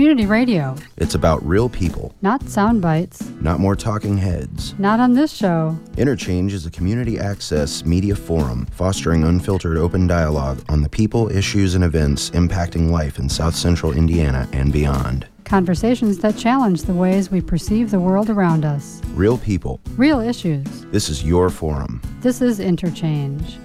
community radio. It's about real people. Not sound bites. Not more talking heads. Not on this show. Interchange is a community access media forum fostering unfiltered open dialogue on the people, issues, and events impacting life in South Central Indiana and beyond. Conversations that challenge the ways we perceive the world around us. Real people. Real issues. This is your forum. This is Interchange.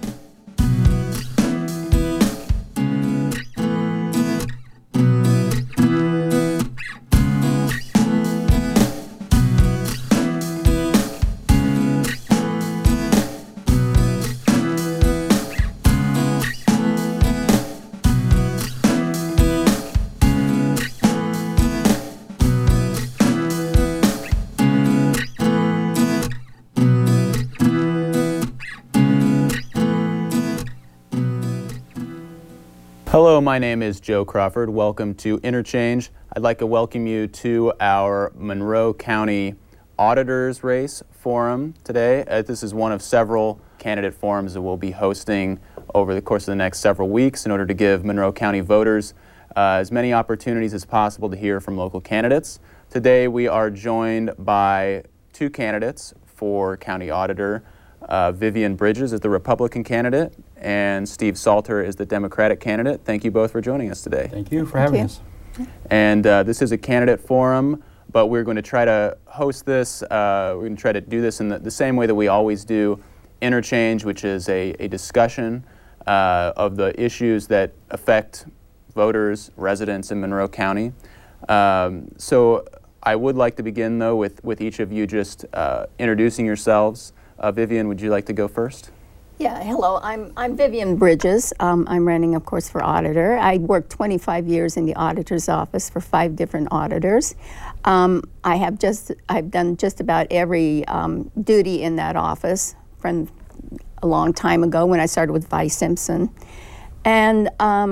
Hello, my name is Joe Crawford. Welcome to Interchange. I'd like to welcome you to our Monroe County Auditors Race Forum today. This is one of several candidate forums that we'll be hosting over the course of the next several weeks in order to give Monroe County voters as many opportunities as possible to hear from local candidates. Today we are joined by two candidates for County Auditor. Vivian Bridges is the Republican candidate, and Steve Salter is the Democratic candidate. Thank you both for joining us today. Thank you for having us. And this is a candidate forum, but we're going to try to host this, we're going to try to do this in the same way that we always do Interchange, which is a discussion of the issues that affect voters, residents in Monroe County. So I would like to begin, though, with each of you just introducing yourselves. Vivian, would you like to go first? Yeah, hello. I'm Vivian Bridges. I'm running, of course, for auditor. I worked 25 years in the auditor's office for 5 different auditors. I've done just about every duty in that office from a long time ago when I started with Vice Simpson, and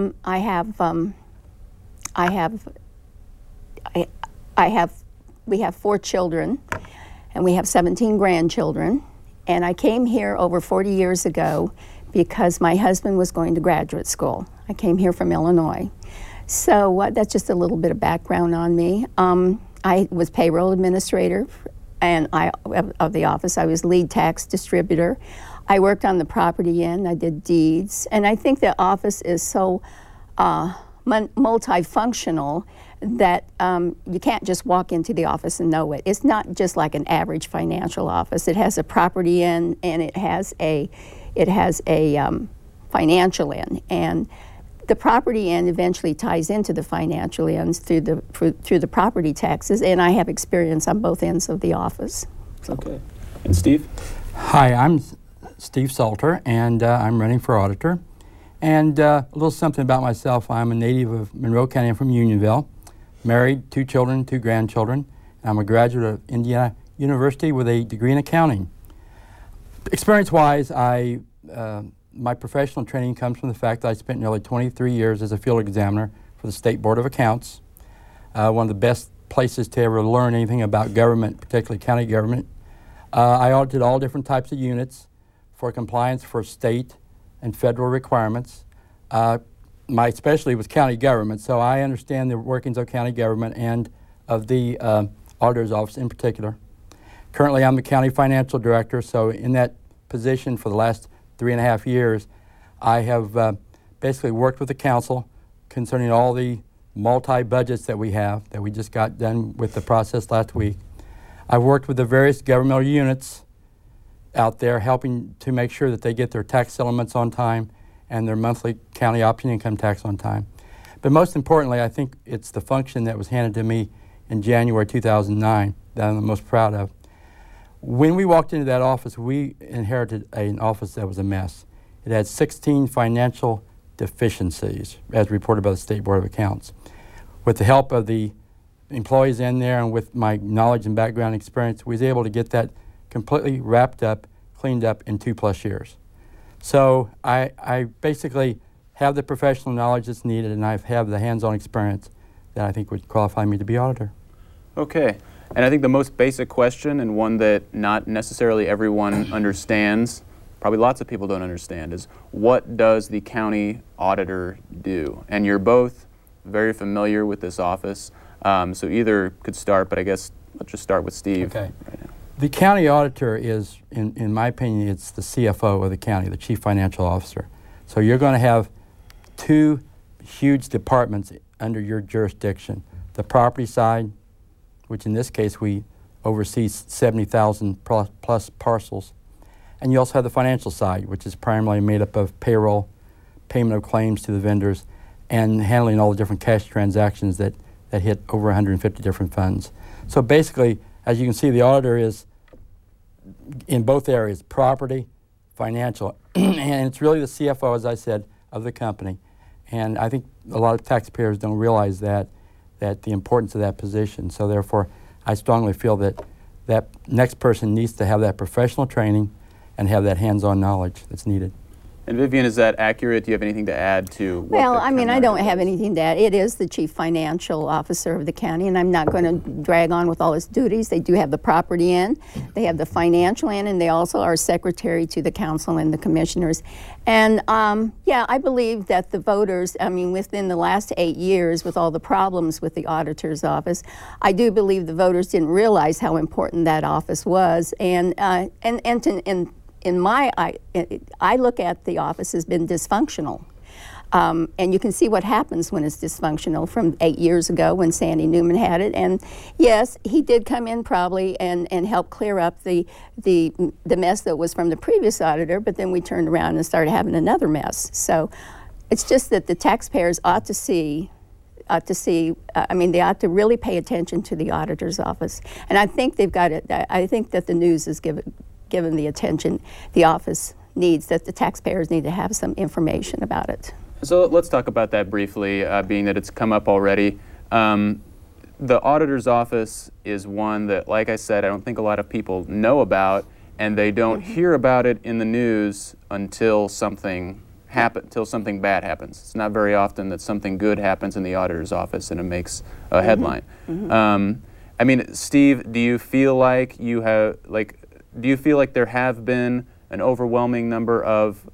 we have 4 children, and we have 17 grandchildren. And I came here over 40 years ago because my husband was going to graduate school. I came here from Illinois. So that's just a little bit of background on me. I was payroll administrator and of the office. I was lead tax distributor. I worked on the property end. I did deeds. And I think the office is so multifunctional that you can't just walk into the office and know it. It's not just like an average financial office. It has a property end and it has a financial end, and the property end eventually ties into the financial ends through the property taxes. And I have experience on both ends of the office. So. Okay, and Steve? Hi, I'm Steve Salter, and I'm running for auditor. And a little something about myself: I'm a native of Monroe County. I'm from Unionville. Married, 2 children, 2 grandchildren. I'm a graduate of Indiana University with a degree in accounting. Experience-wise, my professional training comes from the fact that I spent nearly 23 years as a field examiner for the State Board of Accounts, one of the best places to ever learn anything about government, particularly county government. I audited all different types of units for compliance for state and federal requirements. My specialty was county government, so I understand the workings of county government and of the auditor's office in particular. Currently, I'm the county financial director, so in that position for the last 3.5 years, I have basically worked with the council concerning all the multi-budgets that we have, that we just got done with the process last week. I've worked with the various governmental units out there, helping to make sure that they get their tax settlements on time and their monthly county option income tax on time. But most importantly, I think it's the function that was handed to me in January 2009 that I'm the most proud of. When we walked into that office, we inherited an office that was a mess. It had 16 financial deficiencies, as reported by the State Board of Accounts. With the help of the employees in there and with my knowledge and background experience, we was able to get that completely wrapped up, cleaned up in 2+ years. So I basically have the professional knowledge that's needed, and I have the hands-on experience that I think would qualify me to be auditor. Okay, and I think the most basic question, and one that not necessarily everyone understands, probably lots of people don't understand, is what does the county auditor do? And you're both very familiar with this office. So either could start, but I guess let's just start with Steve. Okay. Right now. The county auditor is, in my opinion, it's the CFO of the county, the Chief Financial Officer. So you're going to have two huge departments under your jurisdiction. The property side, which in this case we oversee 70,000 plus parcels. And you also have the financial side, which is primarily made up of payroll, payment of claims to the vendors, and handling all the different cash transactions that hit over 150 different funds. So basically, as you can see, the auditor is in both areas, property, financial, and it's really the CFO, as I said, of the company. And I think a lot of taxpayers don't realize that the importance of that position. So therefore, I strongly feel that next person needs to have that professional training and have that hands-on knowledge that's needed. And Vivian, is that accurate? Do you have anything to add to what Well, the I mean, county I don't auditor have does? anything to add. It is the chief financial officer of the county, and I'm not going to drag on with all his duties. They do have the property end, they have the financial end, and they also are secretary to the council and the commissioners. And yeah, I believe that the voters, I mean, within the last 8 years, with all the problems with the auditor's office, I do believe the voters didn't realize how important that office was. In my I look at the office as been dysfunctional. And you can see what happens when it's dysfunctional from 8 years ago when Sandy Newman had it. And yes, he did come in probably and help clear up the mess that was from the previous auditor, but then we turned around and started having another mess. So it's just that the taxpayers ought to see, I mean, they ought to really pay attention to the auditor's office. And I think they've got it, I think that the news is given the attention the office needs, that the taxpayers need to have some information about it. So let's talk about that briefly, being that it's come up already. The auditor's office is one that, like I said, I don't think a lot of people know about, and they don't hear about it in the news until something bad happens. It's not very often that something good happens in the auditor's office and it makes a headline. I mean, Steve, do you feel like there have been an overwhelming number of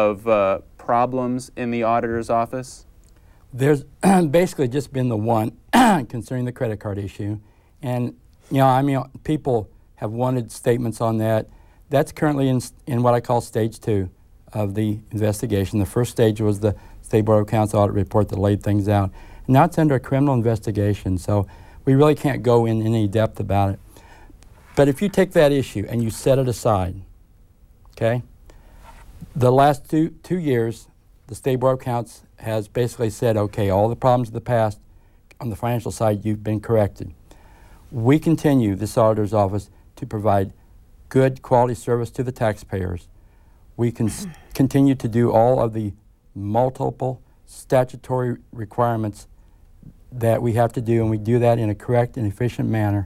problems in the auditor's office? There's basically just been the one concerning the credit card issue. And, you know, I mean, people have wanted statements on that. That's currently in what I call stage 2 of the investigation. The first stage was the State Board of Accounts audit report that laid things out. Now it's under a criminal investigation, so we really can't go in any depth about it. But if you take that issue and you set it aside, okay, the last two years, the State Board of Accounts has basically said, okay, all the problems of the past on the financial side, you've been corrected. We continue, this auditor's office, to provide good quality service to the taxpayers. We can continue to do all of the multiple statutory requirements that we have to do, and we do that in a correct and efficient manner.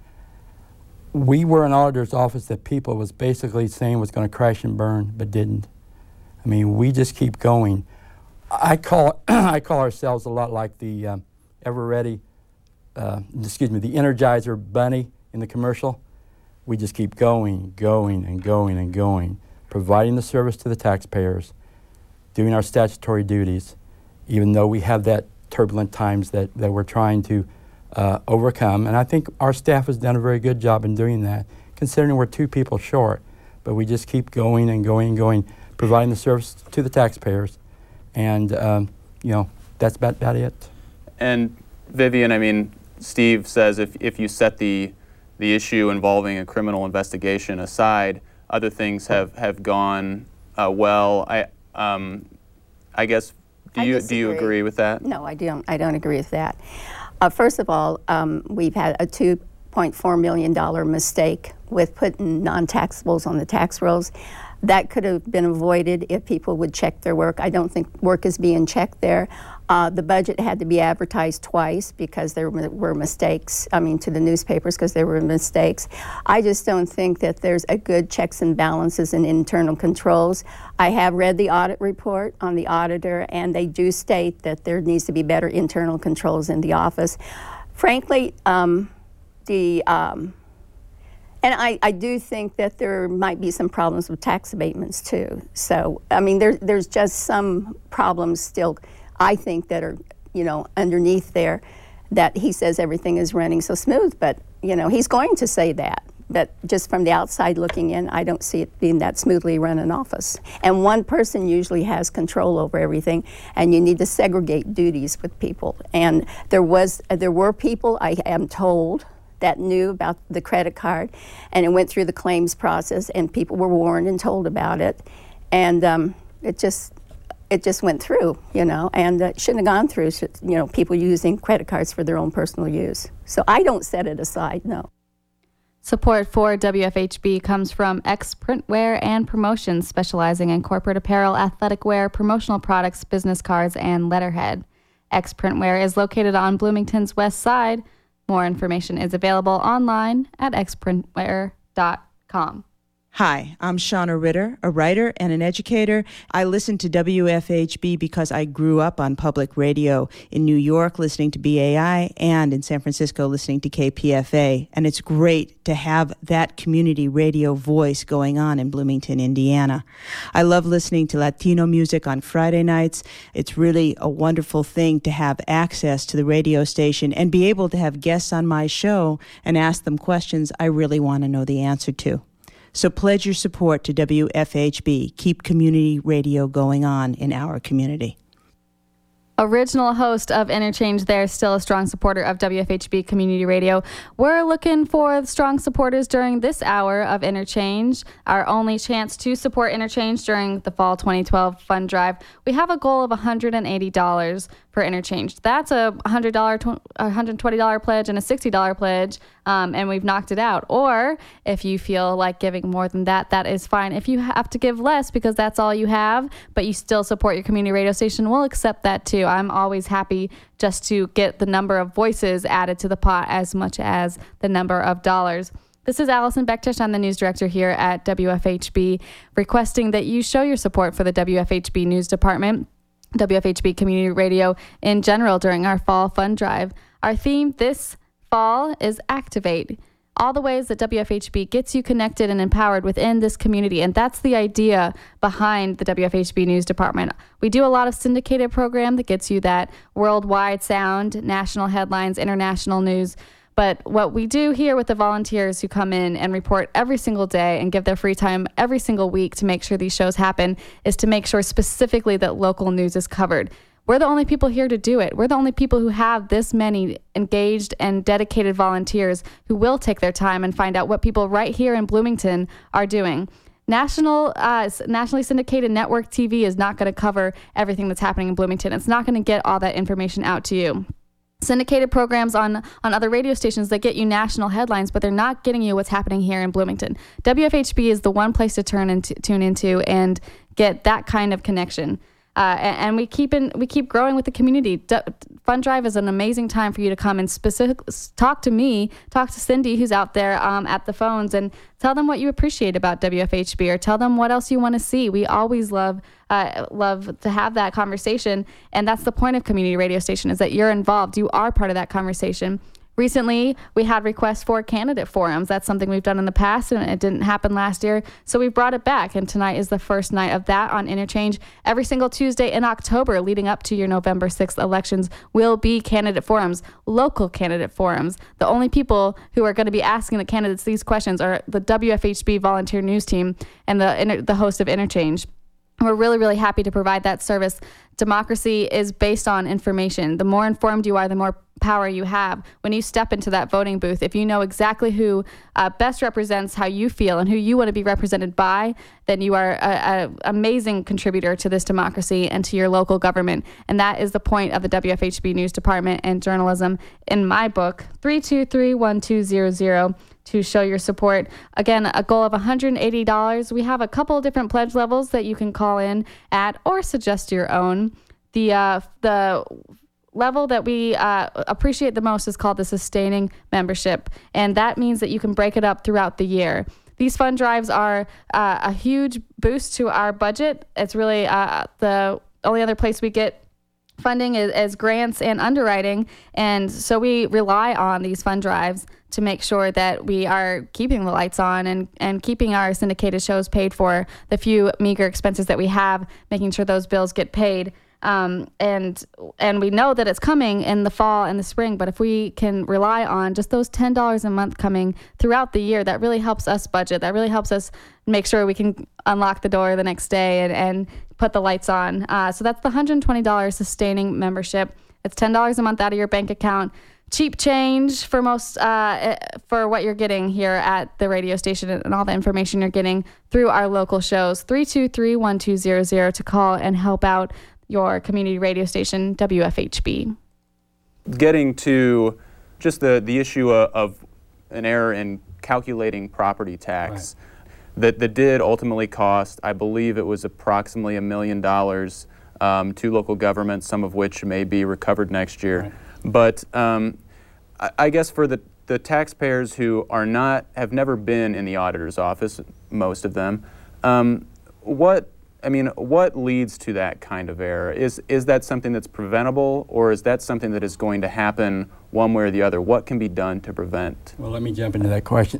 We were an auditor's office that people was basically saying was going to crash and burn, but didn't. I mean, we just keep going. I call ourselves a lot like the the Energizer bunny in the commercial. We just keep going, providing the service to the taxpayers, doing our statutory duties, even though we have that turbulent times that we're trying to overcome. And I think our staff has done a very good job in doing that, considering we're 2 people short. But we just keep going, providing the service to the taxpayers. And, you know, that's about it. And Vivian, I mean, Steve says if you set the issue involving a criminal investigation aside, other things have gone well. I guess, do you agree with that? No, I don't agree with that. First of all, we've had a $2.4 million mistake with putting non-taxables on the tax rolls. That could have been avoided if people would check their work. I don't think work is being checked there. The budget had to be advertised twice because there were mistakes, to the newspapers because there were mistakes. I just don't think that there's a good checks and balances and internal controls. I have read the audit report on the auditor, and they do state that there needs to be better internal controls in the office. Frankly, and I do think that there might be some problems with tax abatements too. So, I mean, there's just some problems still, I think, that are, underneath there. that he says everything is running so smooth, but he's going to say that. But just from the outside looking in, I don't see it being that smoothly run an office. And one person usually has control over everything, and you need to segregate duties with people. And there were people, I am told, that knew about the credit card, and it went through the claims process, and people were warned and told about it, and it just went through, and it shouldn't have gone through. People using credit cards for their own personal use. So I don't set it aside, no. Support for WFHB comes from X Printwear and Promotions, specializing in corporate apparel, athletic wear, promotional products, business cards, and letterhead. X Printwear is located on Bloomington's west side. More information is available online at xprintwear.com. Hi, I'm Shauna Ritter, a writer and an educator. I listen to WFHB because I grew up on public radio in New York listening to BAI and in San Francisco listening to KPFA. And it's great to have that community radio voice going on in Bloomington, Indiana. I love listening to Latino music on Friday nights. It's really a wonderful thing to have access to the radio station and be able to have guests on my show and ask them questions I really want to know the answer to. So pledge your support to WFHB. Keep community radio going on in our community. Original host of Interchange there, still a strong supporter of WFHB Community Radio. We're looking for strong supporters during this hour of Interchange, our only chance to support Interchange during the Fall 2012 Fund Drive. We have a goal of $180 for Interchange. That's a $120 pledge and a $60 pledge, and we've knocked it out. Or if you feel like giving more than that, that is fine. If you have to give less because that's all you have, but you still support your community radio station, we'll accept that too. I'm always happy just to get the number of voices added to the pot as much as the number of dollars. This is Allison Bektish. I'm the news director here at WFHB, requesting that you show your support for the WFHB News Department, WFHB Community Radio in general during our Fall Fund Drive. Our theme this fall is Activate. All the ways that WFHB gets you connected and empowered within this community. And that's the idea behind the WFHB News Department. We do a lot of syndicated program that gets you that worldwide sound, national headlines, international news. But what we do here with the volunteers who come in and report every single day and give their free time every single week to make sure these shows happen is to make sure specifically that local news is covered. We're the only people here to do it. We're the only people who have this many engaged and dedicated volunteers who will take their time and find out what people right here in Bloomington are doing. Nationally syndicated network TV is not going to cover everything that's happening in Bloomington. It's not going to get all that information out to you. Syndicated programs on other radio stations that get you national headlines, but they're not getting you what's happening here in Bloomington. WFHB is the one place to tune into and get that kind of connection. And we keep growing with the community. Fund Drive is an amazing time for you to come and talk to me, talk to Cindy, who's out there at the phones, and tell them what you appreciate about WFHB, or tell them what else you want to see. We always love to have that conversation, and that's the point of community radio station, is that you're involved. You are part of that conversation. Recently, we had requests for candidate forums. That's something we've done in the past, and it didn't happen last year, so we brought it back, and tonight is the first night of that on Interchange. Every single Tuesday in October leading up to your November 6th elections will be candidate forums, local candidate forums. The only people who are going to be asking the candidates these questions are the WFHB volunteer news team and the host of Interchange. We're really, really happy to provide that service. Democracy is based on information. The more informed you are, the more power you have. When you step into that voting booth, if you know exactly who best represents how you feel and who you want to be represented by, then you are an amazing contributor to this democracy and to your local government. And that is the point of the WFHB News Department and journalism. In my book, 323-1200. To show your support. Again, a goal of $180. We have a couple of different pledge levels that you can call in at or suggest your own. The level that we appreciate the most is called the sustaining membership, and that means that you can break it up throughout the year. These fund drives are a huge boost to our budget. It's really the only other place we get funding is grants and underwriting, and so we rely on these fund drives to make sure that we are keeping the lights on and keeping our syndicated shows paid for, the few meager expenses that we have, making sure those bills get paid. and we know that it's coming in the fall and the spring, but if we can rely on just those $10 a month coming throughout the year, that really helps us budget. That really helps us make sure we can unlock the door the next day and put the lights on. So that's the $120 sustaining membership. It's $10 a month out of your bank account. Cheap change for most for what you're getting here at the radio station and all the information you're getting through our local shows. 323-1200 to call and help out your community radio station, WFHB. Getting to just the issue of an error in calculating property tax, that did ultimately cost, I believe it was approximately $1 million to local governments, some of which may be recovered next year. Right. But I guess for the taxpayers who have never been in the auditor's office, most of them, what leads to that kind of error? Is that something that's preventable, or is that something that is going to happen one way or the other? What can be done to prevent? Well, let me jump into that question.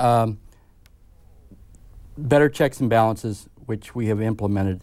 Better checks and balances, which we have implemented,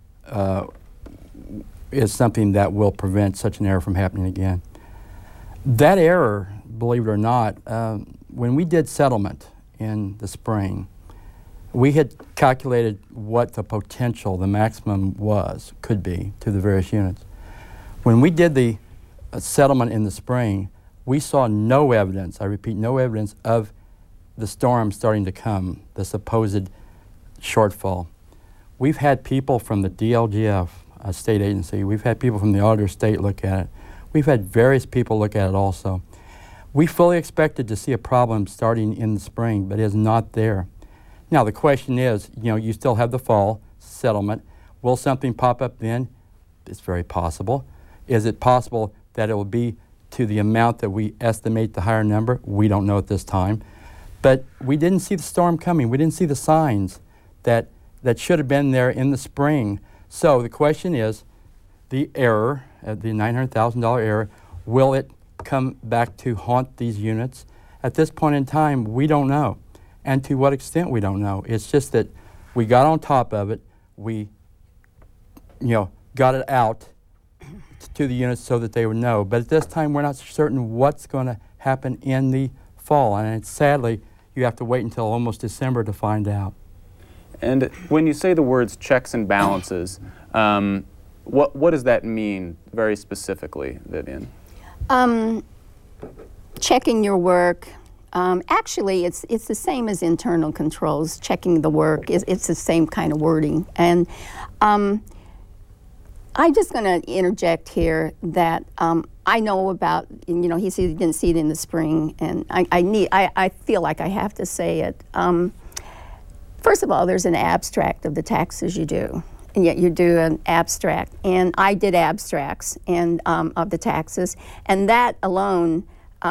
is something that will prevent such an error from happening again. That error, believe it or not, when we did settlement in the spring, we had calculated what the potential, the maximum could be to the various units. When we did the settlement in the spring, we saw no evidence, I repeat, no evidence of the storm starting to come, the supposed shortfall. We've had people from the DLGF, a state agency, we've had people from the Auditor State look at it. We've had various people look at it also. We fully expected to see a problem starting in the spring, but it is not there. Now the question is, you still have the fall settlement. Will something pop up then? It's very possible. Is it possible that it will be to the amount that we estimate the higher number? We don't know at this time. But we didn't see the storm coming. We didn't see the signs that should have been there in the spring. So the question is, the error, the $900,000 error, will it come back to haunt these units? At this point in time, we don't know. And to what extent, we don't know. It's just that we got on top of it. We, got it out to the units so that they would know. But at this time, we're not certain what's going to happen in the fall. And sadly, you have to wait until almost December to find out. And when you say the words checks and balances, what does that mean very specifically, Vivian? Checking your work. Actually, it's the same as internal controls. Checking the work it's the same kind of wording. And I'm just going to interject here that I know about. He said he didn't see it in the spring, and I feel like I have to say it. First of all, there's an abstract of the taxes you do. And yet you do an abstract, and I did abstracts of the taxes, and that alone,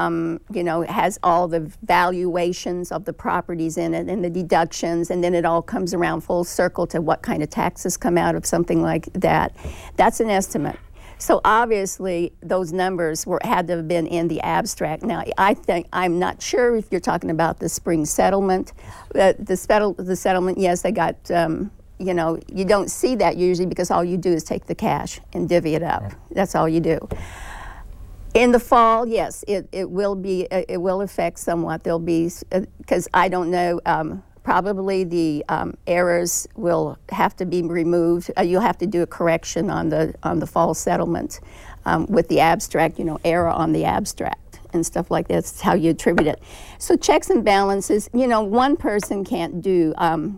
has all the valuations of the properties in it and the deductions, and then it all comes around full circle to what kind of taxes come out of something like that. That's an estimate. So obviously, those numbers had to have been in the abstract. Now, I'm not sure if you're talking about the spring settlement. The settlement, yes, they got. You don't see that usually because all you do is take the cash and divvy it up. Right. That's all you do. In the fall, yes, it will affect somewhat. There'll be, because I don't know, probably the errors will have to be removed. You'll have to do a correction on the fall settlement with the abstract, error on the abstract and stuff like that. That's how you attribute it. So checks and balances, one person can't do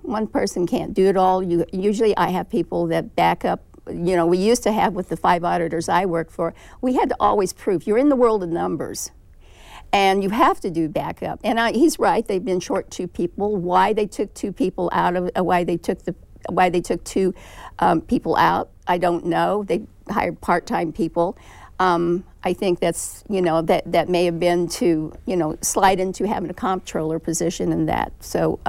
it all. Usually I have people that back up. We used to have with the 5 auditors I worked for, we had to always prove you're in the world of numbers. And you have to do backup. And he's right, they've been short 2 people. Why they took 2 people out of why they took 2 people out, I don't know. They hired part-time people. I think that's, that may have been to, slide into having a comptroller position in that. So,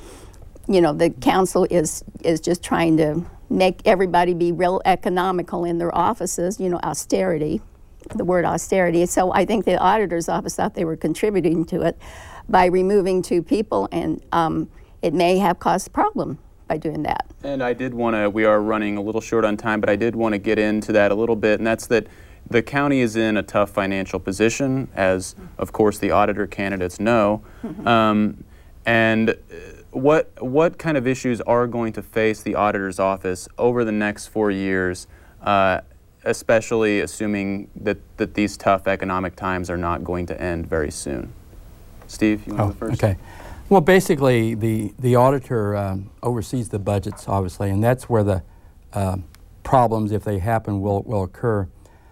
the council is just trying to make everybody be real economical in their offices, austerity, the word austerity. So I think the auditor's office thought they were contributing to it by removing 2 people, and it may have caused a problem by doing that. And I did want to, we are running a little short on time, but I did want to get into that a little bit, and that's that the county is in a tough financial position, as of course the auditor candidates know. And what kind of issues are going to face the auditor's office over the next 4 years, especially assuming that these tough economic times are not going to end very soon? Steve, you want to go first? Okay. Well, basically, the auditor oversees the budgets, obviously, and that's where the problems, if they happen, will occur.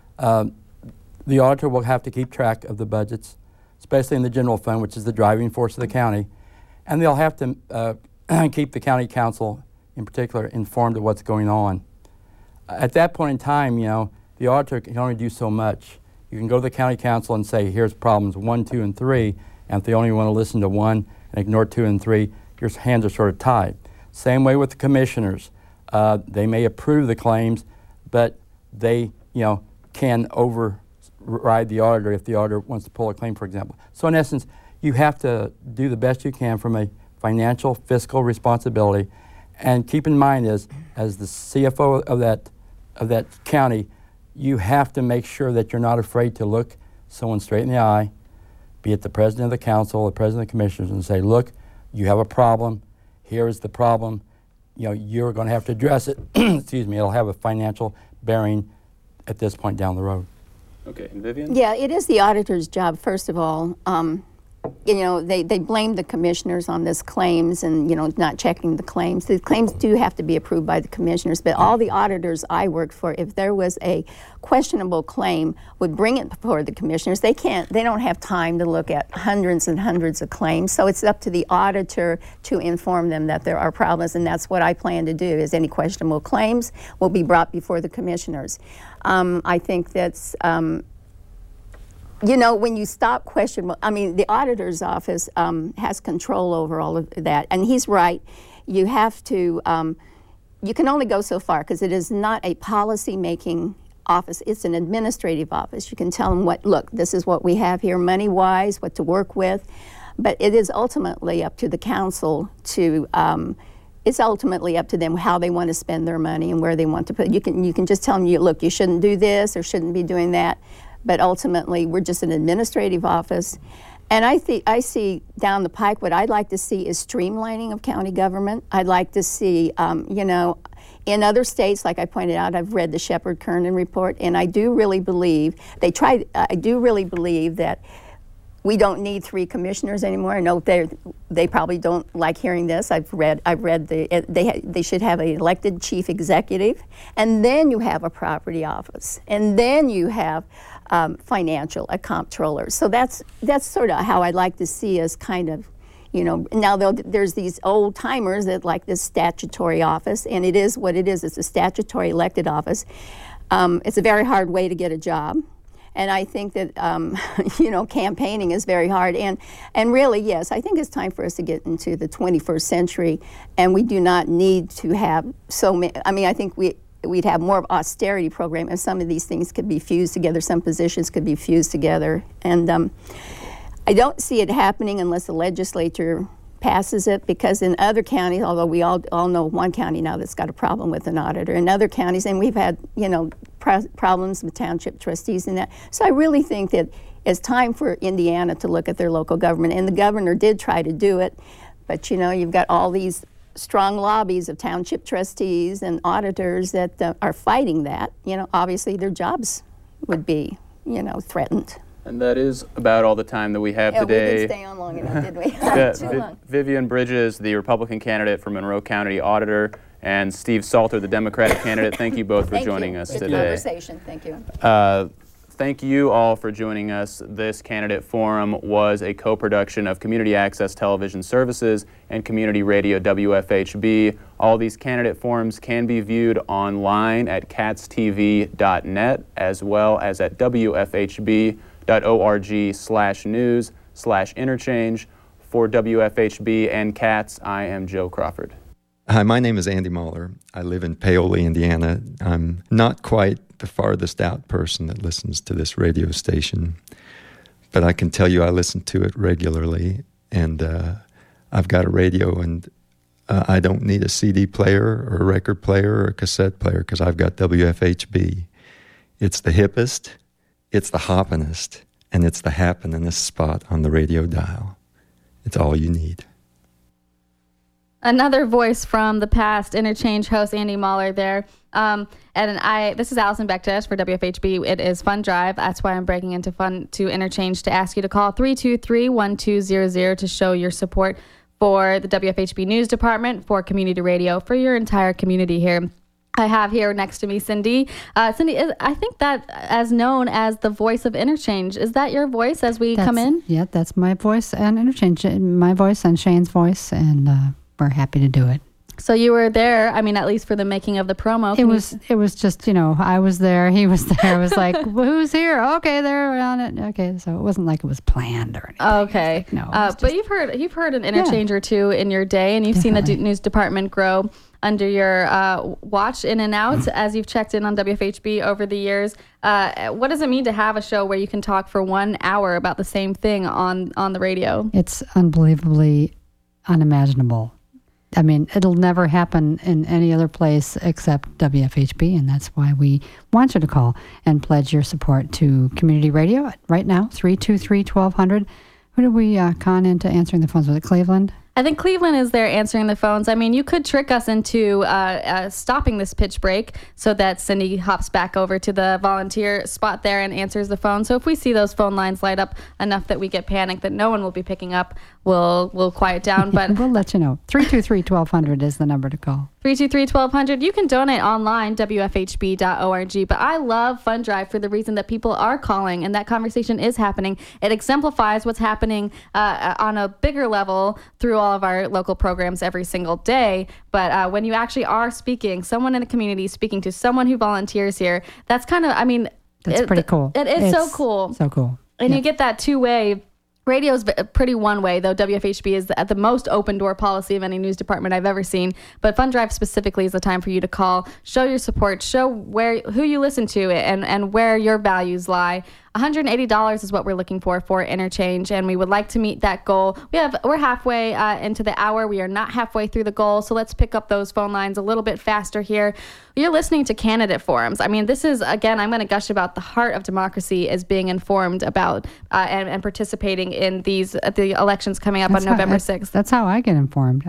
The auditor will have to keep track of the budgets, especially in the general fund, which is the driving force of the county, and they'll have to keep the county council, in particular, informed of what's going on. At that point in time, the auditor can only do so much. You can go to the county council and say, here's problems 1, 2, and 3, and if they only want to listen to 1 and ignore 2 and 3, your hands are sort of tied. Same way with the commissioners. They may approve the claims, but they, can override the auditor if the auditor wants to pull a claim, for example. So in essence, you have to do the best you can from a financial, fiscal responsibility, and keep in mind as the CFO of that county, you have to make sure that you're not afraid to look someone straight in the eye, be it the president of the council, the president of the commissioners, and say, look, you have a problem. Here is the problem. You're going to have to address it. Excuse me. It'll have a financial bearing at this point down the road. Okay, and Vivian? Yeah, it is the auditor's job, first of all. They blame the commissioners on this claims and, not checking the claims. The claims do have to be approved by the commissioners, but all the auditors I worked for, if there was a questionable claim, would bring it before the commissioners. They don't have time to look at hundreds and hundreds of claims, so it's up to the auditor to inform them that there are problems, and that's what I plan to do, is any questionable claims will be brought before the commissioners. I think that's... when you stop questionable, the auditor's office has control over all of that. And he's right. You have to, you can only go so far because it is not a policy-making office. It's an administrative office. You can tell them look, this is what we have here money-wise, what to work with. But it is ultimately up to the council to, it's ultimately up to them how they want to spend their money and where they want to put it. You can just tell them, look, you shouldn't do this or shouldn't be doing that. But ultimately, we're just an administrative office. And I see down the pike, what I'd like to see is streamlining of county government. I'd like to see, in other states, like I pointed out, I've read the Shepard-Kernan report, and I do really believe, I do really believe that we don't need 3 commissioners anymore. I know they probably don't like hearing this. I've read they should have an elected chief executive, and then you have a property office, and then you have financial, a comptroller. So that's sort of how I'd like to see us kind of, now there's these old timers that like this statutory office, and it is what it is. It's a statutory elected office. It's a very hard way to get a job. And I think that, campaigning is very hard. And really, yes, I think it's time for us to get into the 21st century, and we do not need to have so many. I think we'd have more of an austerity program if some of these things could be fused together, some positions could be fused together. And I don't see it happening unless the legislature passes it, because in other counties, although we all know one county now that's got a problem with an auditor, in other counties, and we've had, problems with township trustees and that. So I really think that it's time for Indiana to look at their local government, and the governor did try to do it, but you've got all these strong lobbies of township trustees and auditors that are fighting that. Obviously their jobs would be, threatened. And that is about all the time that we have today. We didn't stay on long enough, did we? Too long. Vivian Bridges, the Republican candidate for Monroe County Auditor, and Steve Salter, the Democratic candidate. Thank you both for joining us today. Good conversation. Thank you. Thank you all for joining us. This candidate forum was a co-production of Community Access Television Services and Community Radio WFHB. All these candidate forums can be viewed online at katstv.net as well as at wfhb.org/news/interchange. For WFHB and Katz, I am Joe Crawford. Hi, my name is Andy Mahler. I live in Paoli, Indiana. I'm not quite the farthest out person that listens to this radio station, but I can tell you I listen to it regularly, and I've got a radio, and I don't need a CD player or a record player or a cassette player because I've got WFHB. It's the hippest, it's the hoppinest, and it's the happeningest spot on the radio dial. It's all you need. Another voice from the past, Interchange host Andy Mahler there. This is Allison Bektes for WFHB. It is Fund Drive. That's why I'm breaking into Interchange to ask you to call 323-1200 to show your support for the WFHB News Department, for community radio, for your entire community here. I have here next to me Cindy. Cindy, I think that as known as the voice of Interchange. Is that your voice as we come in? Yeah, that's my voice and Interchange, my voice and Shane's voice, and we're happy to do it. So you were there, I mean, at least for the making of the promo. It was just, I was there, he was there. It was like, well, who's here? Okay, they're on it. Okay, so it wasn't like it was planned or anything. Okay. Like, no. But you've heard an Interchange or two in your day, and you've Definitely. Seen the news department grow under your watch in and out as you've checked in on WFHB over the years. What does it mean to have a show where you can talk for 1 hour about the same thing on the radio? It's unbelievably unimaginable. I mean, it'll never happen in any other place except WFHB, and that's why we want you to call and pledge your support to community radio right now, 323-1200. Who did we con into answering the phones? Was it Cleveland? I think Cleveland is there answering the phones. I mean, you could trick us into stopping this pitch break so that Cindy hops back over to the volunteer spot there and answers the phone. So if we see those phone lines light up enough that we get panicked that no one will be picking up, we'll quiet down. But we'll let you know. 323-1200 is the number to call. 323-1200. You can donate online, WFHB.org. But I love Fund Drive for the reason that people are calling and that conversation is happening. It exemplifies what's happening on a bigger level through all of our local programs every single day. But when you actually are speaking, someone in the community speaking to someone who volunteers here, that's kind of, I mean... That's pretty cool. It's so cool. So cool. And you get that two-way... Radio is pretty one-way, though WFHB is at the most open-door policy of any news department I've ever seen. But Fund Drive specifically is the time for you to call, show your support, show who you listen to and where your values lie. $180 is what we're looking for Interchange, and we would like to meet that goal. We're halfway into the hour. We are not halfway through the goal, so let's pick up those phone lines a little bit faster here. You're listening to Candidate Forums. I mean, this is, again, I'm going to gush about the heart of democracy is being informed about and participating in the elections coming up on November 6th. That's how I get informed.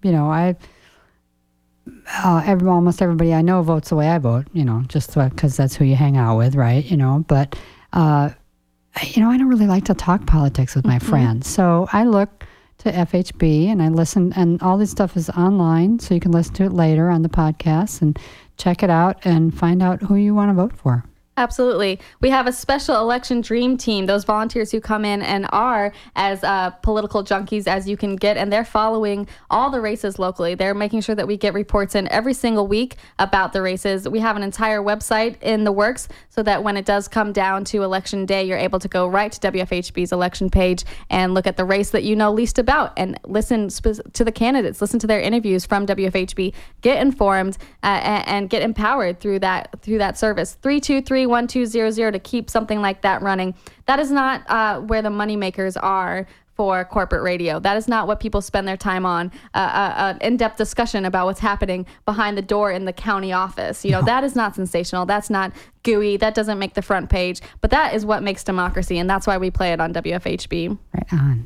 Almost everybody I know votes the way I vote, just because that's who you hang out with, right? But I don't really like to talk politics with my friends. So I look to FHB and I listen, and all this stuff is online, so you can listen to it later on the podcast and check it out and find out who you want to vote for. Absolutely. We have a special election dream team, those volunteers who come in and are as political junkies as you can get, and they're following all the races locally. They're making sure that we get reports in every single week about the races. We have an entire website in the works so that when it does come down to election day, you're able to go right to WFHB's election page and look at the race that you know least about and listen to the candidates, listen to their interviews from WFHB, get informed and get empowered through that service. 323-1200 to keep something like that running. That is not where the money makers are for corporate radio. That is not what people spend their time on, an in-depth discussion about what's happening behind the door in the county office. That is not sensational. That's not gooey. That doesn't make the front page. But that is what makes democracy, and that's why we play it on WFHB. Right on.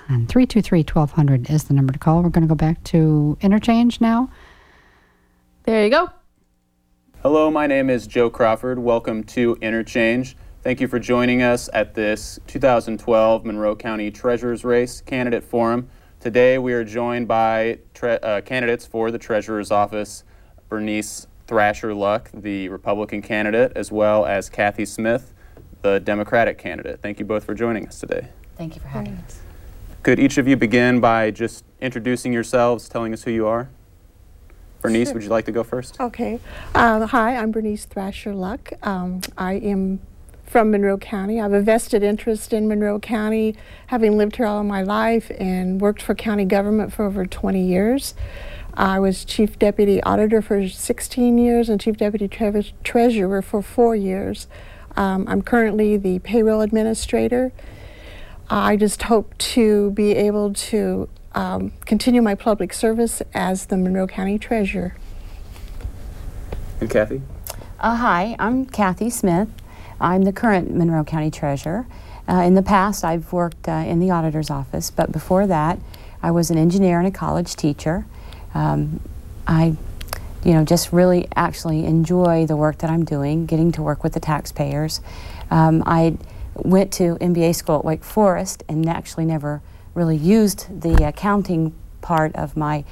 323-1200 is the number to call. We're going to go back to Interchange now. There you go. Hello, my name is Joe Crawford. Welcome to Interchange. Thank you for joining us at this 2012 Monroe County Treasurer's Race Candidate Forum. Today we are joined by candidates for the Treasurer's Office, Bernice Thrasher Luck, the Republican candidate, as well as Kathy Smith, the Democratic candidate. Thank you both for joining us today. Thank you for having us. Could each of you begin by just introducing yourselves, telling us who you are? Bernice, Sure. Would you like to go first? Okay. Hi, I'm Bernice Thrasher Luck. I am from Monroe County. I have a vested interest in Monroe County, having lived here all of my life and worked for county government for over 20 years. I was Chief Deputy Auditor for 16 years and Chief Deputy Treasurer for 4 years. I'm currently the Payroll Administrator. I just hope to be able to continue my public service as the Monroe County Treasurer. And Kathy? Hi, I'm Kathy Smith. I'm the current Monroe County Treasurer. In the past, I've worked in the auditor's office, but before that, I was an engineer and a college teacher. I just really actually enjoy the work that I'm doing, getting to work with the taxpayers. I went to MBA school at Wake Forest and actually never really used the accounting part of my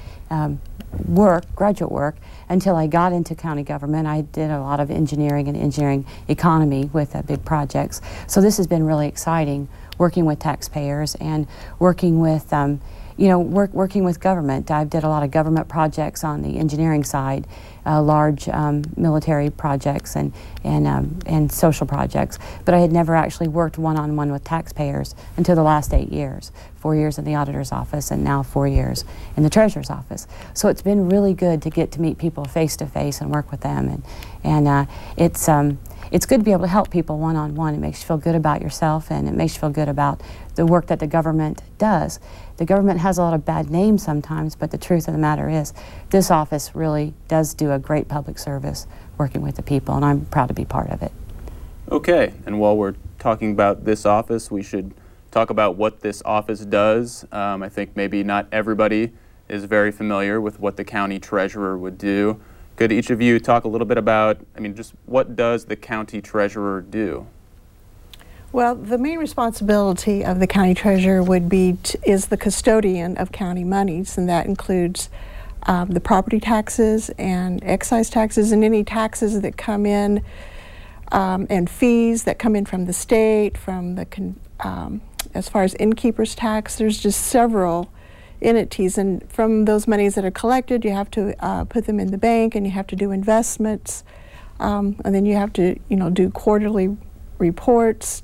graduate work, until I got into county government. I did a lot of engineering and engineering economy with big projects. So this has been really exciting, working with taxpayers and working with working with government. I did a lot of government projects on the engineering side, large military projects and social projects, but I had never actually worked one-on-one with taxpayers until the last 8 years, 4 years in the auditor's office and now 4 years in the treasurer's office. So it's been really good to get to meet people face to face and work with them, and it's good to be able to help people one-on-one. It makes you feel good about yourself, and it makes you feel good about the work that the government does. The government has a lot of bad names sometimes, but the truth of the matter is this office really does do a great public service working with the people, and I'm proud to be part of it. Okay, and while we're talking about this office, we should talk about what this office does. I think maybe not everybody is very familiar with what the county treasurer would do. Could each of you talk a little bit about, just what does the county treasurer do? Well, the main responsibility of the county treasurer would be is the custodian of county monies, and that includes the property taxes and excise taxes and any taxes that come in and fees that come in from the state, from the as far as innkeeper's tax. There's just several entities, and from those monies that are collected, you have to put them in the bank, and you have to do investments, and then you have to do quarterly reports.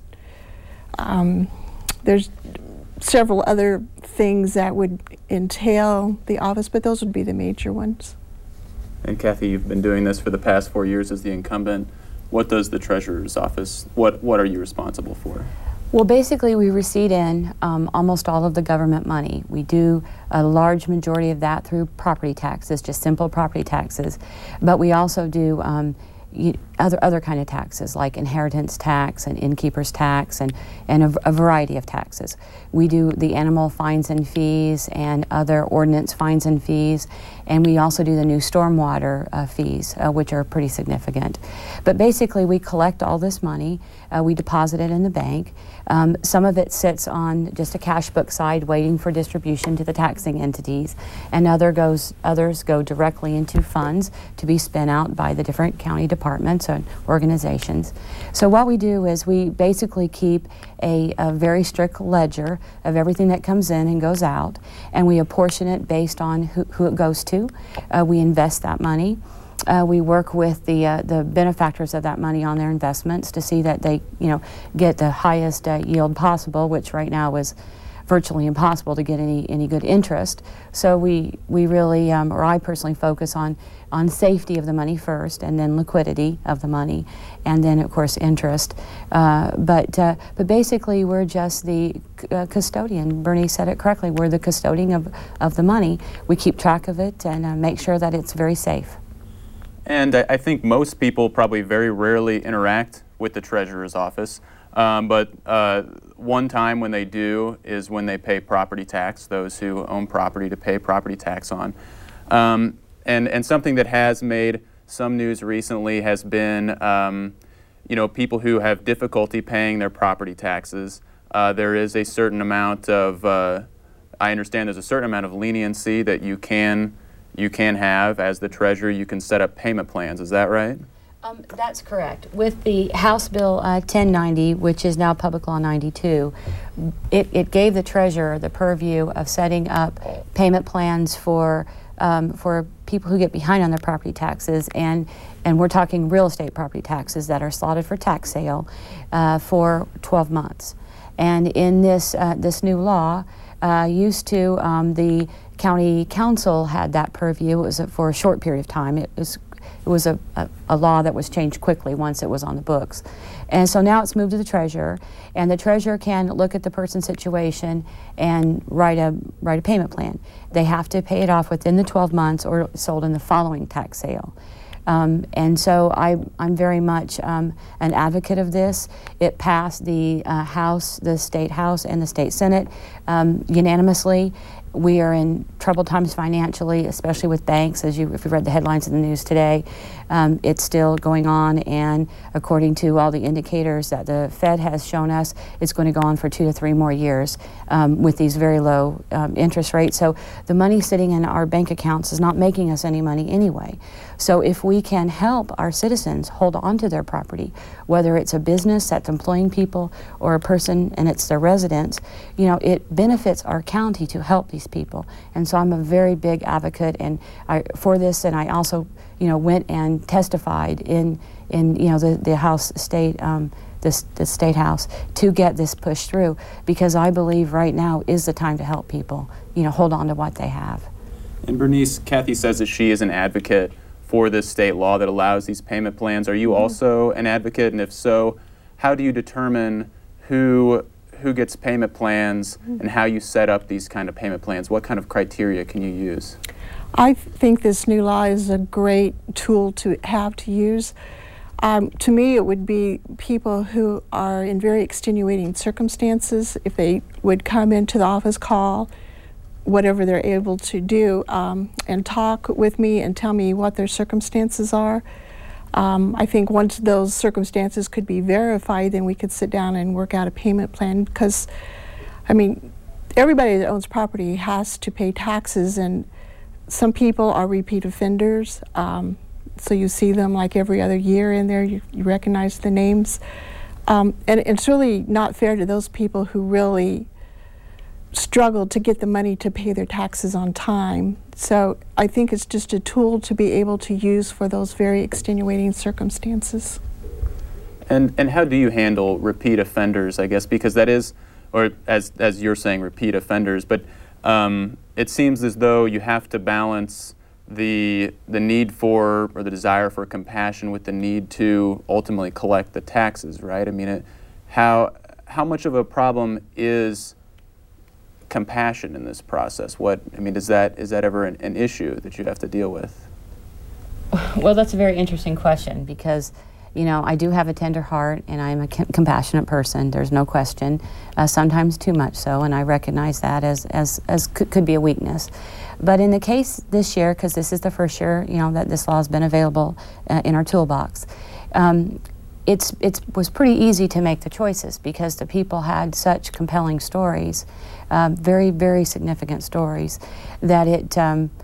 There's several other things that would entail the office, but those would be the major ones. And Kathy, you've been doing this for the past 4 years as the incumbent. What does the treasurer's office, what are you responsible for? Well, basically, we receipt in almost all of the government money. We do a large majority of that through property taxes, just simple property taxes. But we also do other kind of taxes, like inheritance tax and innkeeper's tax and a variety of taxes. We do the animal fines and fees and other ordinance fines and fees, and we also do the new stormwater fees, which are pretty significant. But basically, we collect all this money, we deposit it in the bank. Some of it sits on just a cash book side waiting for distribution to the taxing entities, and others go directly into funds to be spent out by the different county departments and organizations. So what we do is we basically keep a very strict ledger of everything that comes in and goes out, and we apportion it based on who it goes to. We invest that money. We work with the benefactors of that money on their investments to see that they get the highest yield possible, which right now is virtually impossible to get any good interest. So we really, or I personally, focus on safety of the money first, and then liquidity of the money, and then of course interest. But basically, we're just the custodian. Bernie said it correctly. We're the custodian of the money. We keep track of it and make sure that it's very safe. And I think most people probably very rarely interact with the treasurer's office. But one time when they do is when they pay property tax, those who own property to pay property tax on. And something that has made some news recently has been, people who have difficulty paying their property taxes. There is a certain amount of, I understand there's a certain amount of leniency that you can have as the treasurer. You can set up payment plans. Is that right? That's correct. With the House Bill 1090, which is now Public Law 92, it gave the treasurer the purview of setting up payment plans for people who get behind on their property taxes, and we're talking real estate property taxes that are slotted for tax sale for 12 months. And in this new law, used to the county council had that purview. It was for a short period of time. It was It was a law that was changed quickly once it was on the books. And so now it's moved to the treasurer, and the treasurer can look at the person's situation and write a payment plan. They have to pay it off within the 12 months or sold in the following tax sale. And so I'm very much an advocate of this. It passed the House, the State House, and the State Senate unanimously. We are in troubled times financially, especially with banks, if you've read the headlines in the news today. It's still going on, and according to all the indicators that the Fed has shown us, it's going to go on for 2 to 3 more years with these very low interest rates. So the money sitting in our bank accounts is not making us any money anyway. So if we can help our citizens hold on to their property, whether it's a business that's employing people or a person and it's their residents, it benefits our county to help these people. And so I'm a very big advocate for this, and I also went and testified in the House State the State House to get this pushed through, because I believe right now is the time to help people hold on to what they have. And Bernice, Kathy says that she is an advocate for this state law that allows these payment plans. Are you also an advocate? And if so, how do you determine who gets payment plans and how you set up these kind of payment plans? What kind of criteria can you use? I think this new law is a great tool to have to use. To me, it would be people who are in very extenuating circumstances. If they would come into the office, call, whatever they're able to do, and talk with me and tell me what their circumstances are. I think once those circumstances could be verified, then we could sit down and work out a payment plan, because, everybody that owns property has to pay taxes, and some people are repeat offenders, so you see them like every other year in there, you recognize the names. And it's really not fair to those people who really struggle to get the money to pay their taxes on time. So I think it's just a tool to be able to use for those very extenuating circumstances. And how do you handle repeat offenders, I guess, because that is, or as you're saying, repeat offenders, but it seems as though you have to balance the need for, or the desire for compassion with the need to ultimately collect the taxes, right? How much of a problem is compassion in this process? Is that ever an issue that you have to deal with? Well, that's a very interesting question, because I do have a tender heart, and I'm a compassionate person. There's no question. Sometimes too much so, and I recognize that as could be a weakness. But in the case this year, because this is the first year that this law has been available in our toolbox, it was pretty easy to make the choices, because the people had such compelling stories, very, very significant stories, that it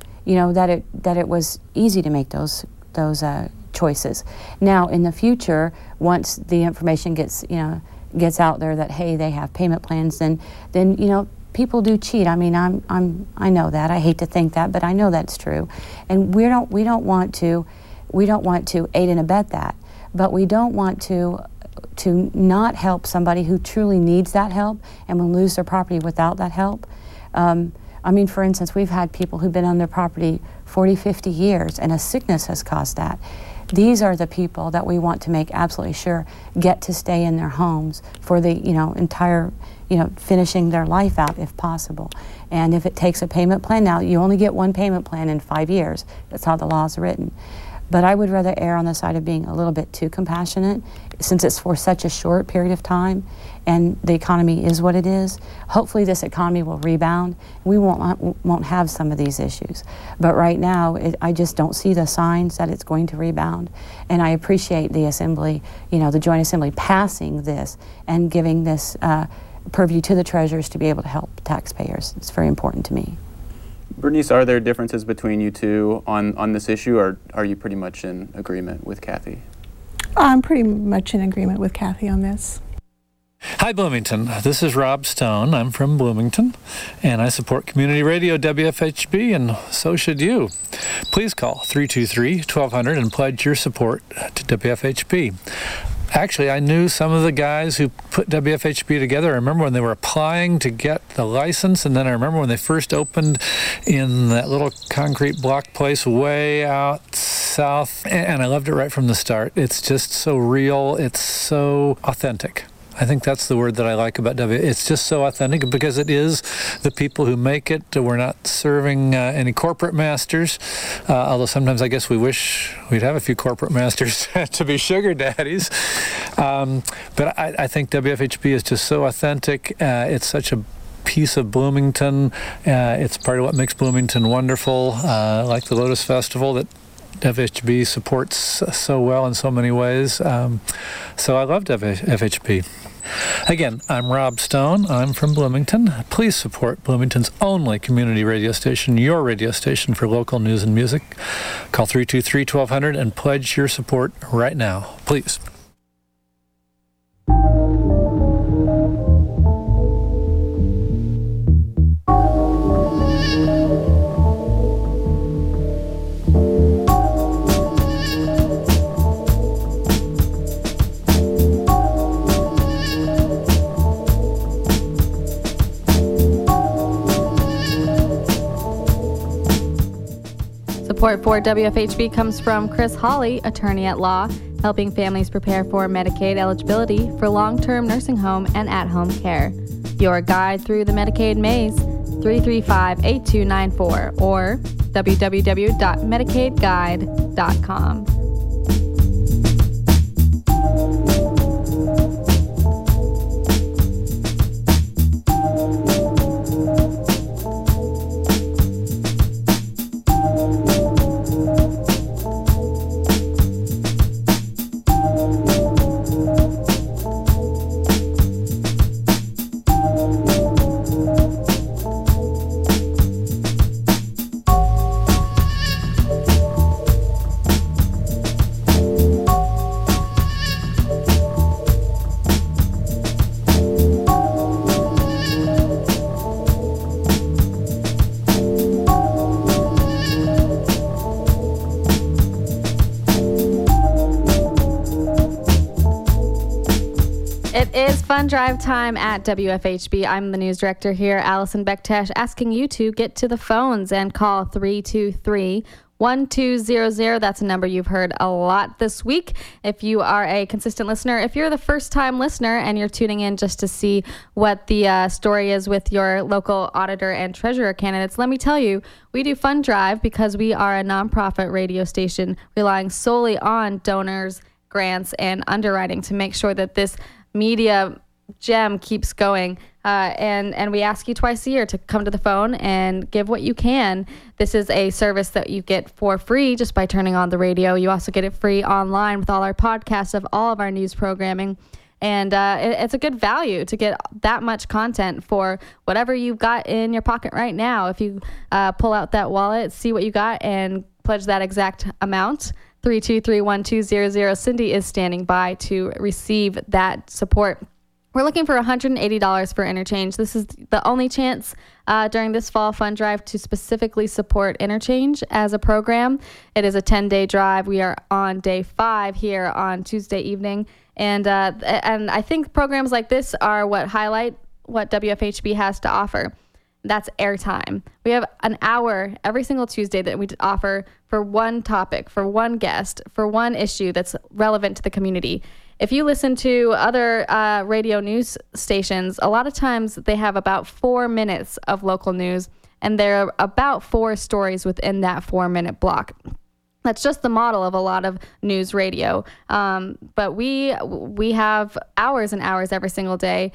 was easy to make those choices. Now, in the future, once the information gets out there that, hey, they have payment plans, then people do cheat. I know that. I hate to think that, but I know that's true, and we don't want to aid and abet that. But we don't want to not help somebody who truly needs that help and will lose their property without that help. For instance, we've had people who've been on their property 40, 50 years, and a sickness has caused that. These are the people that we want to make absolutely sure get to stay in their homes for the entire, finishing their life out if possible. And if it takes a payment plan, now you only get one payment plan in 5 years. That's how the law is written. But I would rather err on the side of being a little bit too compassionate, since it's for such a short period of time and the economy is what it is. Hopefully this economy will rebound. We won't have some of these issues. But right now, I just don't see the signs that it's going to rebound. And I appreciate the Assembly, the Joint Assembly passing this and giving this purview to the treasurers to be able to help taxpayers. It's very important to me. Bernice, are there differences between you two on this issue, or are you pretty much in agreement with Kathy? I'm pretty much in agreement with Kathy on this. Hi, Bloomington. This is Rob Stone. I'm from Bloomington, and I support Community Radio WFHB, and so should you. Please call 323-1200 and pledge your support to WFHB. Actually, I knew some of the guys who put WFHB together. I remember when they were applying to get the license, and then I remember when they first opened in that little concrete block place way out south, and I loved it right from the start. It's just so real. It's so authentic. I think that's the word that I like about It's just so authentic because it is the people who make it. We're not serving any corporate masters, although sometimes I guess we wish we'd have a few corporate masters to be sugar daddies. But I think WFHB is just so authentic. It's such a piece of Bloomington. It's part of what makes Bloomington wonderful, like the Lotus Festival that WFHB supports so well in so many ways. So I love WFHB. Again, I'm Rob Stone. I'm from Bloomington. Please support Bloomington's only community radio station, your radio station for local news and music. Call 323-1200 and pledge your support right now. Please. Support for WFHB comes from Chris Hawley, attorney at law, helping families prepare for Medicaid eligibility for long-term nursing home and at-home care. Your guide through the Medicaid maze, 335-8294 or www.medicaidguide.com. Fun drive time at WFHB. I'm the news director here, Allison Bektesh, asking you to get to the phones and call 323-1200. That's a number you've heard a lot this week. If you are a consistent listener, if you're the first-time listener and you're tuning in just to see what the story is with your local auditor and treasurer candidates, let me tell you, we do Fun Drive because we are a nonprofit radio station relying solely on donors, grants, and underwriting to make sure that this media gem keeps going, and we ask you twice a year to come to the phone and give what you can. This is a service that you get for free just by turning on the radio. You also get it free online with all our podcasts of all of our news programming, and it's a good value to get that much content for whatever you've got in your pocket right now. If you pull out that wallet, see what you got, and pledge that exact amount, 323-1200. Cindy is standing by to receive that support. We're looking for $180 for Interchange. This is the only chance during this fall fund drive to specifically support Interchange as a program. It is a 10-day drive. We are on day 5 here on Tuesday evening. And I think programs like this are what highlight what WFHB has to offer. That's airtime. We have an hour every single Tuesday that we offer for one topic, for one guest, for one issue that's relevant to the community. If you listen to other radio news stations, a lot of times they have about 4 minutes of local news, and there are about 4 stories within that 4-minute block. That's just the model of a lot of news radio. But we have hours and hours every single day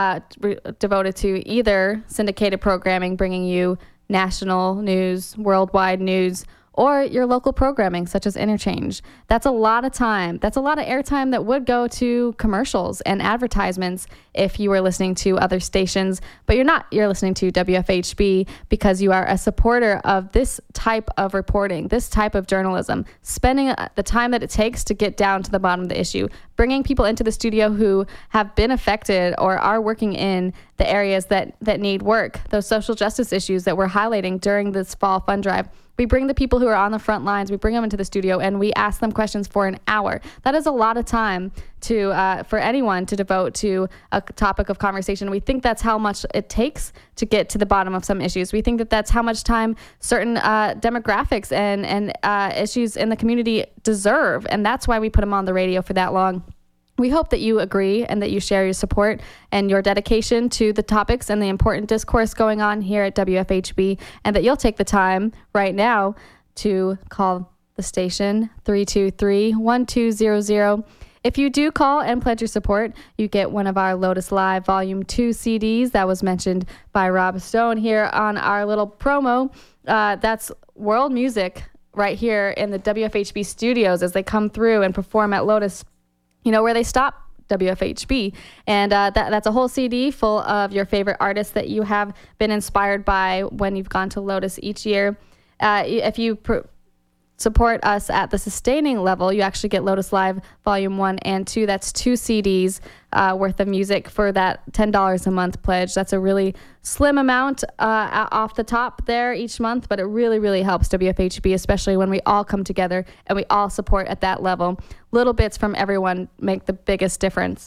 devoted to either syndicated programming, bringing you national news, worldwide news, or your local programming, such as Interchange. That's a lot of time. That's a lot of airtime that would go to commercials and advertisements if you were listening to other stations, but you're not. You're listening to WFHB because you are a supporter of this type of reporting, this type of journalism, spending the time that it takes to get down to the bottom of the issue, bringing people into the studio who have been affected or are working in the areas that need work, those social justice issues that we're highlighting during this fall fund drive. We bring the people who are on the front lines, we bring them into the studio, and we ask them questions for an hour. That is a lot of time for anyone to devote to a topic of conversation. We think that's how much it takes to get to the bottom of some issues. We think that that's how much time certain demographics and issues in the community deserve, and that's why we put them on the radio for that long. We hope that you agree and that you share your support and your dedication to the topics and the important discourse going on here at WFHB, and that you'll take the time right now to call the station 323-1200. If you do call and pledge your support, you get one of our Lotus Live Volume 2 CDs that was mentioned by Rob Stone here on our little promo. That's world music right here in the WFHB studios as they come through and perform at Lotus, where they stop WFHB. And that's a whole CD full of your favorite artists that you have been inspired by when you've gone to Lotus each year. If you support us at the sustaining level, you actually get Lotus Live Volume 1 and 2. That's 2 CDs worth of music for that $10 a month pledge. That's a really slim amount off the top there each month, but it really, really helps WFHB, especially when we all come together and we all support at that level. Little bits from everyone make the biggest difference.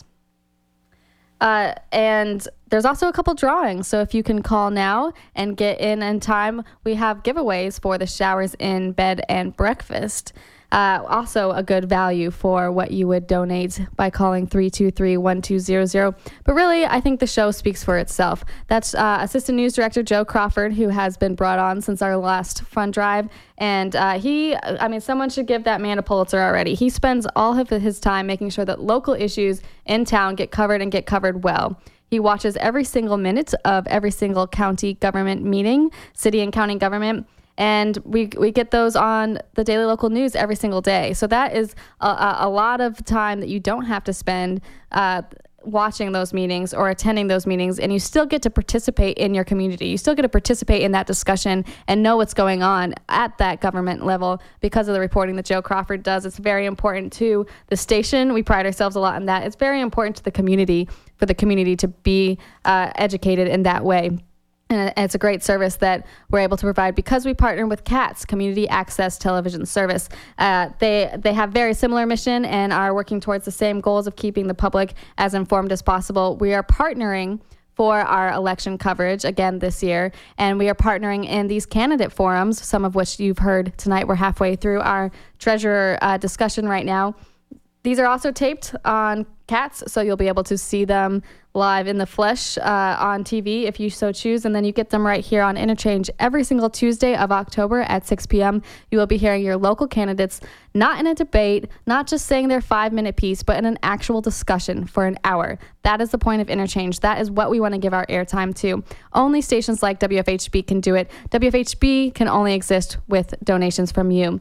And there's also a couple drawings, so if you can call now and get in time, we have giveaways for the Showers in Bed and Breakfast. Also a good value for what you would donate by calling 323-1200. But really, I think the show speaks for itself. That's Assistant News Director Joe Crawford, who has been brought on since our last fund drive. And someone should give that man a Pulitzer already. He spends all of his time making sure that local issues in town get covered and get covered well. He watches every single minute of every single county government meeting, city and county government. And we get those on the Daily Local News every single day. So that is a lot of time that you don't have to spend watching those meetings or attending those meetings, and you still get to participate in your community. You still get to participate in that discussion and know what's going on at that government level because of the reporting that Joe Crawford does. It's very important to the station. We pride ourselves a lot in that. It's very important to the community, for the community to be educated in that way. And it's a great service that we're able to provide because we partner with CATS, Community Access Television Service. They have very similar mission and are working towards the same goals of keeping the public as informed as possible. We are partnering for our election coverage again this year, and we are partnering in these candidate forums, some of which you've heard tonight. We're halfway through our treasurer discussion right now. These are also taped on CATS, so you'll be able to see them live in the flesh on TV if you so choose, and then you get them right here on Interchange every single Tuesday of October at 6 p.m. You will be hearing your local candidates, not in a debate, not just saying their 5-minute piece, but in an actual discussion for an hour. That is the point of Interchange. That is what we want to give our airtime to. Only stations like WFHB can do it. WFHB can only exist with donations from you.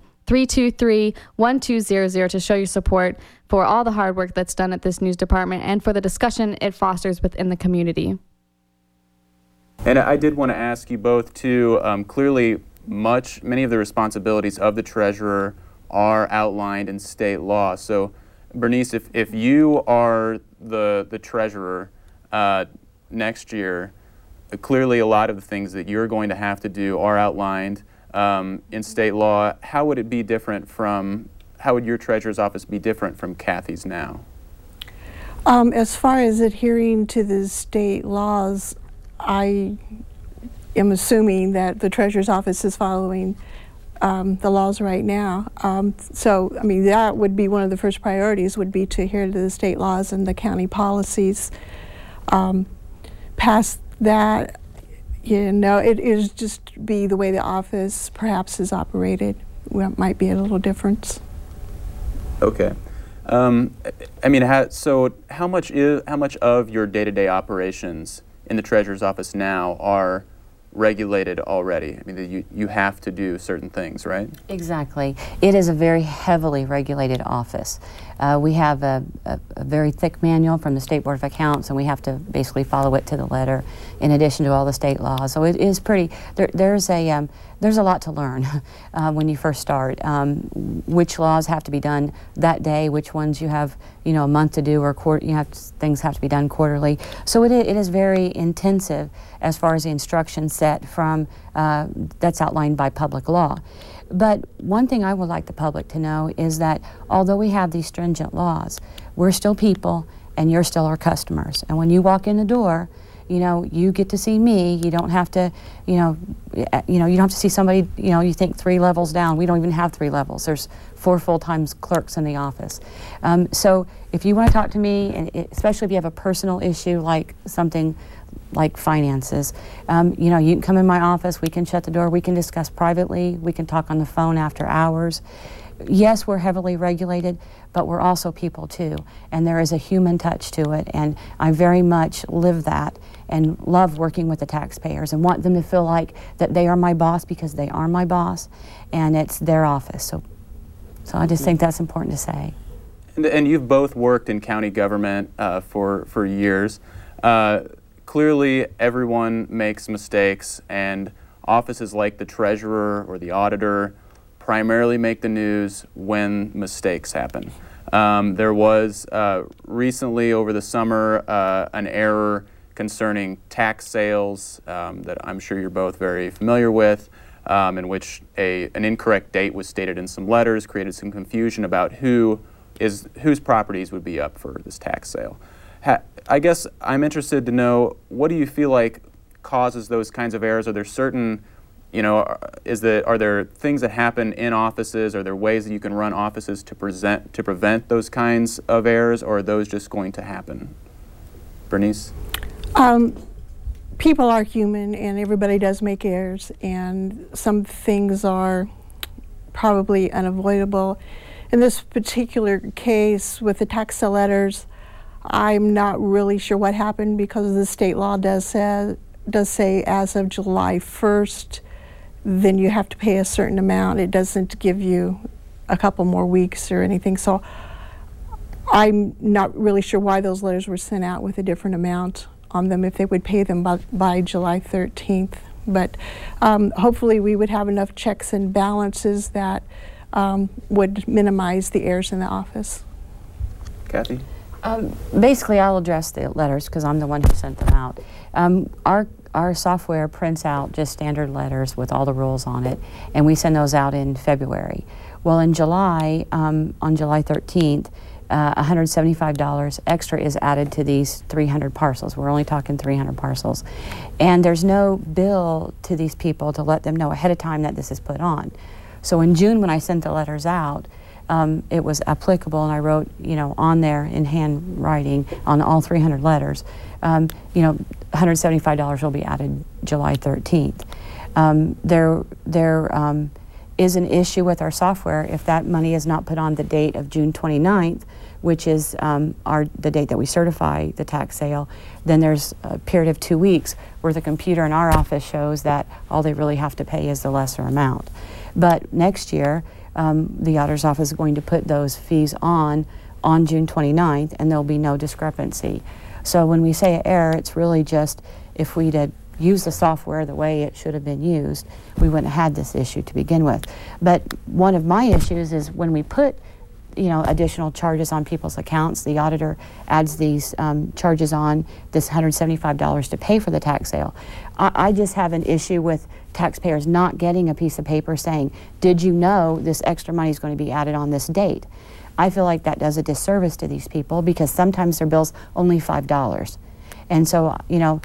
323-1200 to show your support for all the hard work that's done at this news department and for the discussion it fosters within the community. And I did want to ask you both too, clearly many of the responsibilities of the treasurer are outlined in state law. So Bernice, if you are the treasurer next year, clearly a lot of the things that you're going to have to do are outlined in state law. How would your treasurer's office be different from Kathy's now? As far as adhering to the state laws, I am assuming that the treasurer's office is following the laws right now. That would be one of the first priorities, would be to adhere to the state laws and the county policies. Past that, it is just be the way the office perhaps is operated. It might be a little difference. Okay. How much of your day-to-day operations in the treasurer's office now are regulated already? I mean, you have to do certain things, right? Exactly. It is a very heavily regulated office. We have a very thick manual from the State Board of Accounts, and we have to basically follow it to the letter in addition to all the state laws. So it is pretty, there's a there's a lot to learn when you first start. Which laws have to be done that day, which ones you have, a month to do, or things have to be done quarterly. So it is very intensive as far as the instruction set from that's outlined by public law. But one thing I would like the public to know is that although we have these stringent laws, we're still people and you're still our customers. And when you walk in the door, you get to see me. You don't have to, you don't have to see somebody, you think 3 levels down. We don't even have 3 levels. There's 4 full-time clerks in the office. So if you want to talk to me, and especially if you have a personal issue like something like finances, you can come in my office, we can shut the door, we can discuss privately, we can talk on the phone after hours. Yes, we're heavily regulated, but we're also people too, and there is a human touch to it, and I very much live that and love working with the taxpayers and want them to feel like that they are my boss, because they are my boss, and it's their office. So I just think that's important to say. And you've both worked in county government for years. Clearly, everyone makes mistakes, and offices like the treasurer or the auditor primarily make the news when mistakes happen. There was recently over the summer an error concerning tax sales that I'm sure you're both very familiar with, in which an incorrect date was stated in some letters, created some confusion about whose properties would be up for this tax sale. I guess I'm interested to know, what do you feel like causes those kinds of errors? Are there certain, are there things that happen in offices? Are there ways that you can run offices to prevent those kinds of errors, or are those just going to happen? Bernice? People are human, and everybody does make errors, and some things are probably unavoidable. In this particular case with the tax sale letters, I'm not really sure what happened, because the state law does say as of July 1st, then you have to pay a certain amount. It doesn't give you a couple more weeks or anything. So I'm not really sure why those letters were sent out with a different amount on them, if they would pay them by July 13th. But hopefully we would have enough checks and balances that would minimize the errors in the office. Kathy? Basically, I'll address the letters because I'm the one who sent them out. Our software prints out just standard letters with all the rules on it, and we send those out in February. Well, in July, on July 13th, $175 extra is added to these 300 parcels. We're only talking 300 parcels. And there's no bill to these people to let them know ahead of time that this is put on. So in June, when I sent the letters out, it was applicable, and I wrote, on there in handwriting on all 300 letters, $175 will be added July 13th. There is an issue with our software if that money is not put on the date of June 29th, which is the date that we certify the tax sale. Then there's a period of 2 weeks where the computer in our office shows that all they really have to pay is the lesser amount. But next year, the auditor's office is going to put those fees on June 29th, and there'll be no discrepancy. So when we say error, it's really just if we'd had used the software the way it should have been used, we wouldn't have had this issue to begin with. But one of my issues is when we put additional charges on people's accounts, the auditor adds these charges on, this $175 to pay for the tax sale. I just have an issue with taxpayers not getting a piece of paper saying, did you know this extra money is going to be added on this date? I feel like that does a disservice to these people, because sometimes their bill's only $5. And so,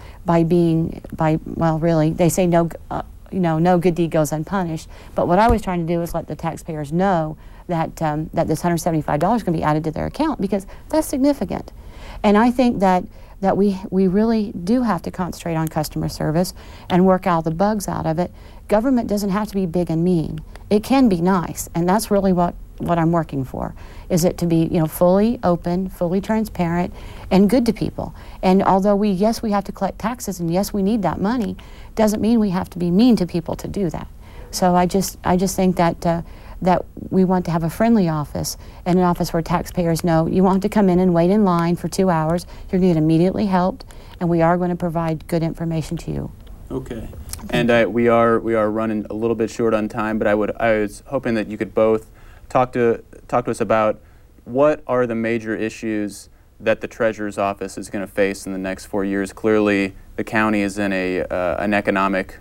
really, they say no good deed goes unpunished. But what I was trying to do is let the taxpayers know that this $175 is going to be added to their account, because that's significant. And I think that we really do have to concentrate on customer service and work out the bugs out of it. Government doesn't have to be big and mean. It can be nice, and that's really what I'm working for, is it to be fully open, fully transparent, and good to people. And although we have to collect taxes, and yes, we need that money, doesn't mean we have to be mean to people to do that. So I just think that we want to have a friendly office, and an office where taxpayers know you won't have to come in and wait in line for 2 hours. You're going to get immediately helped, and we are going to provide good information to you. Okay. And we are running a little bit short on time, but I was hoping that you could both talk to us about what are the major issues that the Treasurer's Office is going to face in the next 4 years. Clearly, the county is in an economic.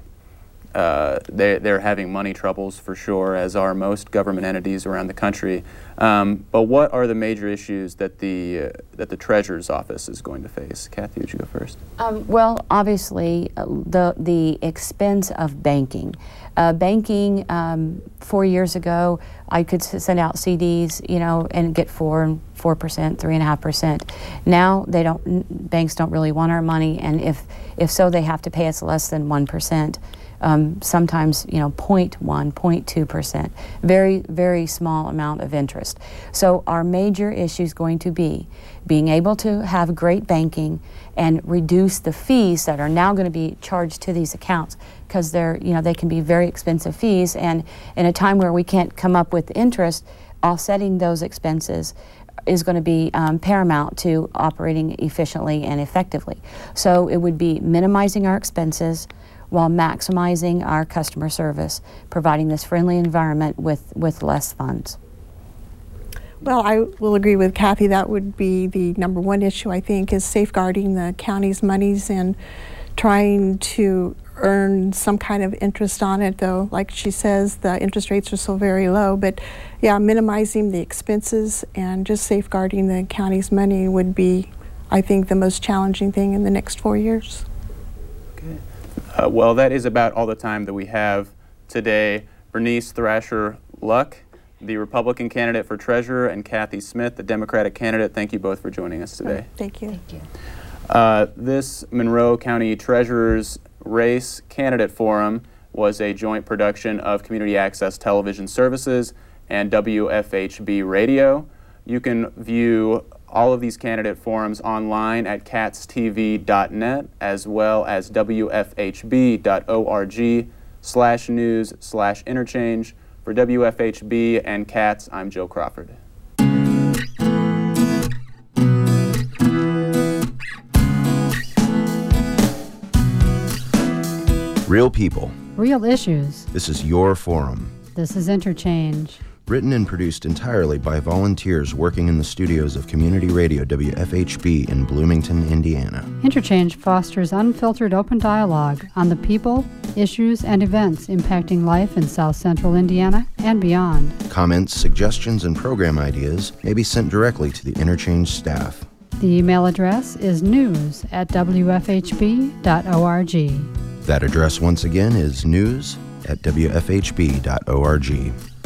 They're having money troubles for sure, as are most government entities around the country. But what are the major issues that the Treasurer's Office is going to face? Kathy, would you go first? Well, obviously, the expense of banking. Banking 4 years ago, I could send out CDs, and get 4%, 3.5%. Now banks don't really want our money, and if so, they have to pay us less than 1%. Sometimes 0.1%, 0.2%, very, very small amount of interest. So our major issue is going to be being able to have great banking and reduce the fees that are now going to be charged to these accounts, because they can be very expensive fees, and in a time where we can't come up with interest, offsetting those expenses is going to be paramount to operating efficiently and effectively. So it would be minimizing our expenses while maximizing our customer service, providing this friendly environment with less funds. Well, I will agree with Kathy. That would be the number one issue, I think, is safeguarding the county's monies and trying to earn some kind of interest on it, though, like she says, the interest rates are so very low. But yeah, minimizing the expenses and just safeguarding the county's money would be, I think, the most challenging thing in the next 4 years. Okay. Well, that is about all the time that we have today. Bernice Thrasher Luck, the Republican candidate for treasurer, and Kathy Smith, the Democratic candidate. Thank you both for joining us today. Thank you. Thank you. This Monroe County Treasurer's Race Candidate Forum was a joint production of Community Access Television Services and WFHB Radio. You can view all of these candidate forums online at katstv.net, as well as wfhb.org/news/interchange. For WFHB and Katz, I'm Joe Crawford. Real people. Real issues. This is your forum. This is Interchange. Written and produced entirely by volunteers working in the studios of Community Radio WFHB in Bloomington, Indiana. Interchange fosters unfiltered open dialogue on the people, issues, and events impacting life in South Central Indiana and beyond. Comments, suggestions, and program ideas may be sent directly to the Interchange staff. The email address is news@wfhb.org. That address once again is news@wfhb.org.